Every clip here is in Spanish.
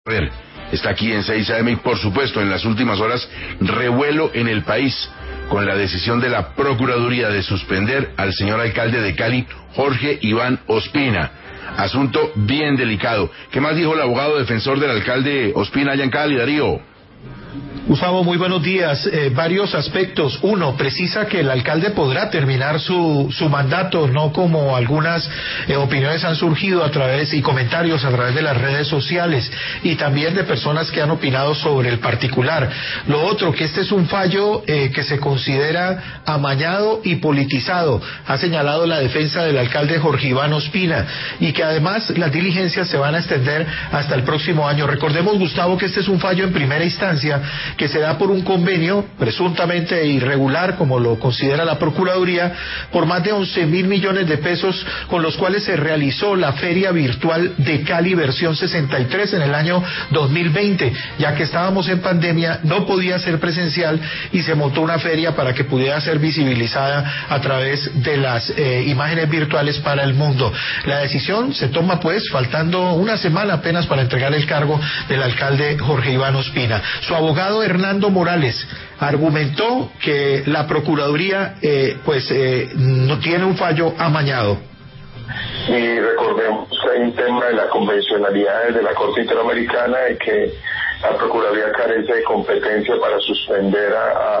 A ver, está aquí en 6 AM y por supuesto en las últimas horas revuelo en el país con la decisión de la Procuraduría de suspender al señor alcalde de Cali, Jorge Iván Ospina. Asunto bien delicado. ¿Qué más dijo el abogado defensor del alcalde Ospina allá en Cali, Darío? Gustavo, muy buenos días. Varios aspectos. Uno, precisa que el alcalde podrá terminar su mandato, no como algunas opiniones han surgido a través y comentarios a través de las redes sociales y también de personas que han opinado sobre el particular. Lo otro, que este es un fallo que se considera amañado y politizado, ha señalado la defensa del alcalde Jorge Iván Ospina, y que además las diligencias se van a extender hasta el próximo año. Recordemos, Gustavo, que este es un fallo en primera instancia que se da por un convenio presuntamente irregular, como lo considera la Procuraduría, por más de 11.000 millones de pesos, con los cuales se realizó la Feria Virtual de Cali versión 63 en el año 2020, ya que estábamos en pandemia, no podía ser presencial y se montó una feria para que pudiera ser visibilizada a través de las imágenes virtuales para el mundo. La decisión se toma pues faltando una semana apenas para entregar el cargo del alcalde Jorge Iván Ospina. Su abogado Hernando Morales argumentó que la Procuraduría no tiene un fallo amañado. Y recordemos que hay un tema de la convencionalidad de la Corte Interamericana de que la Procuraduría carece de competencia para suspender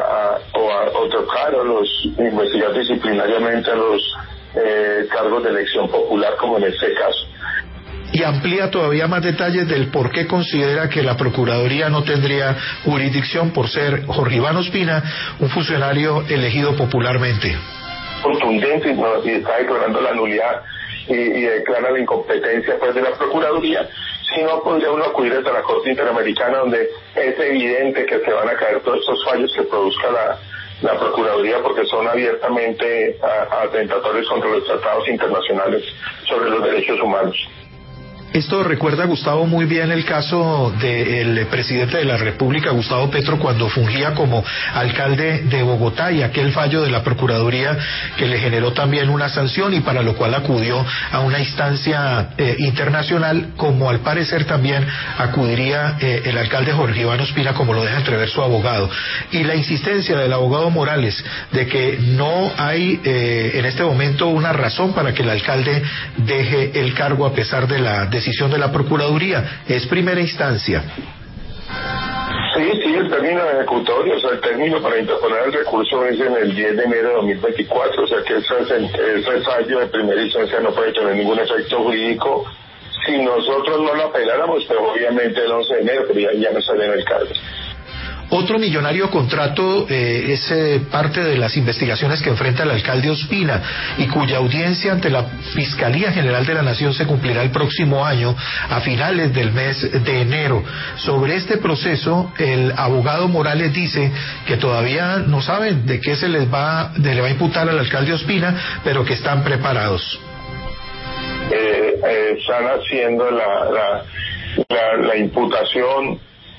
o tocar o investigar disciplinariamente a los cargos de elección popular, como en este caso. Y amplía todavía más detalles del por qué considera que la Procuraduría no tendría jurisdicción por ser Jorge Iván Ospina un funcionario elegido popularmente. Contundente y está declarando la nulidad y declara la incompetencia pues de la Procuraduría. Si no, podría uno acudir hasta la Corte Interamericana, donde es evidente que se van a caer todos estos fallos que produzca la Procuraduría, porque son abiertamente atentatorios contra los tratados internacionales sobre los derechos humanos. Esto recuerda, Gustavo, muy bien el caso del presidente de la República, Gustavo Petro, cuando fungía como alcalde de Bogotá, y aquel fallo de la Procuraduría que le generó también una sanción y para lo cual acudió a una instancia internacional, como al parecer también acudiría el alcalde Jorge Iván Ospina, como lo deja entrever su abogado. Y la insistencia del abogado Morales de que no hay en este momento una razón para que el alcalde deje el cargo a pesar de la decisión de la Procuraduría, es primera instancia. Sí, el término ejecutorio, o sea, el término para interponer el recurso es en el 10 de enero de 2024, o sea que ese fallo de primera instancia no puede tener ningún efecto jurídico si nosotros no lo apeláramos, pero obviamente el 11 de enero, pero ya no sale en el cargo. Otro millonario contrato es parte de las investigaciones que enfrenta el alcalde Ospina y cuya audiencia ante la Fiscalía General de la Nación se cumplirá el próximo año, a finales del mes de enero. Sobre este proceso, el abogado Morales dice que todavía no saben de qué le va a imputar al alcalde Ospina, pero que están preparados. Están haciendo la imputación.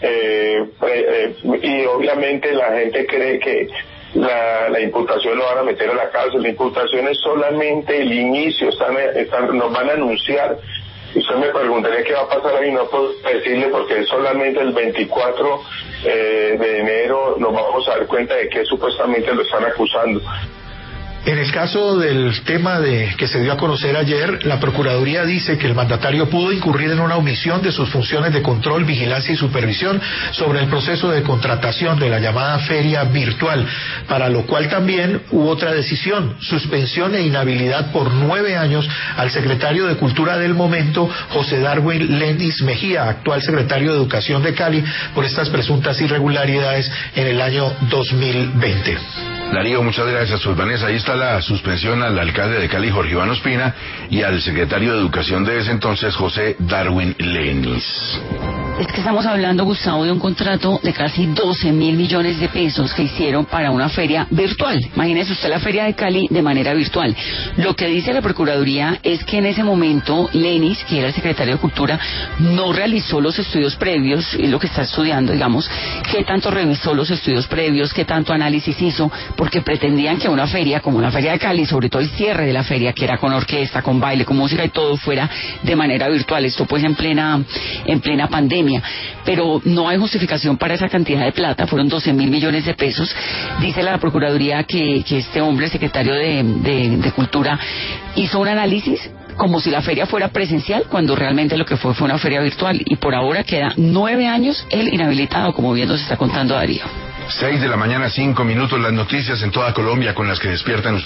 Y obviamente la gente cree que la imputación lo van a meter a la cárcel. La imputación es solamente el inicio, nos van a anunciar. Y usted me preguntaría qué va a pasar ahí, no puedo decirle porque es solamente el 24 de enero nos vamos a dar cuenta de que supuestamente lo están acusando. En el caso del tema que se dio a conocer ayer, la Procuraduría dice que el mandatario pudo incurrir en una omisión de sus funciones de control, vigilancia y supervisión sobre el proceso de contratación de la llamada Feria Virtual, para lo cual también hubo otra decisión: suspensión e inhabilidad por 9 años al secretario de Cultura del momento, José Darwin Lenis Mejía, actual secretario de Educación de Cali, por estas presuntas irregularidades en el año 2020. Darío, muchas gracias. Pues Vanessa, ahí está la suspensión al alcalde de Cali, Jorge Iván Ospina, y al secretario de Educación de ese entonces, José Darwin Lenis. Es que estamos hablando, Gustavo, de un contrato de casi 12.000 millones de pesos que hicieron para una feria virtual. Imagínese usted la feria de Cali de manera virtual. Lo que dice la Procuraduría es que en ese momento Lenis, que era el secretario de Cultura, no realizó los estudios previos, es lo que está estudiando, digamos, qué tanto revisó los estudios previos, qué tanto análisis hizo, porque pretendían que una feria como la Feria de Cali, sobre todo el cierre de la feria, que era con orquesta, con baile, con música y todo, fuera de manera virtual. Esto pues en plena pandemia. pandemia, pero no hay justificación para esa cantidad de plata, fueron 12.000 millones de pesos. Dice la Procuraduría que este hombre, secretario de Cultura, hizo un análisis como si la feria fuera presencial, cuando realmente lo que fue una feria virtual, y por ahora queda 9 años él inhabilitado, como bien nos está contando Darío. 6 de la mañana, 5 minutos, las noticias en toda Colombia con las que despiertan ustedes.